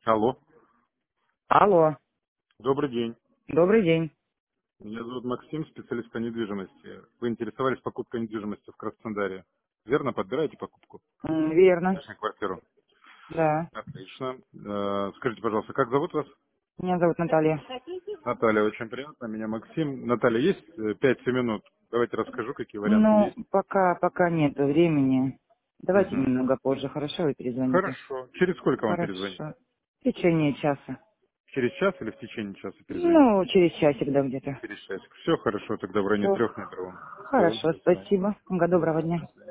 Алло, Алло, добрый день. добрый день. Меня зовут Максим, специалист по недвижимости. Вы интересовались покупкой недвижимости в Краснодаре. Верно, подбираете покупку? Верно, Точнее, квартиру. да. Отлично. Скажите, пожалуйста, как зовут вас? Меня зовут Наталья. Наталья, очень приятно. Меня Максим. Наталья, есть 5 минут? Давайте расскажу, какие варианты Ну, есть. пока нет времени. Давайте Мгм. немного позже, хорошо, вы перезвоните? Хорошо. Через сколько вам перезвонить? Хорошо. В течение часа. Через час или в течение часа перезвоните? Ну, через часик, да, где-то. Через часик. Все хорошо, тогда в районе Все. 3 наберу. Все, Хорошо, до свидания. спасибо. Доброго До дня. свидания.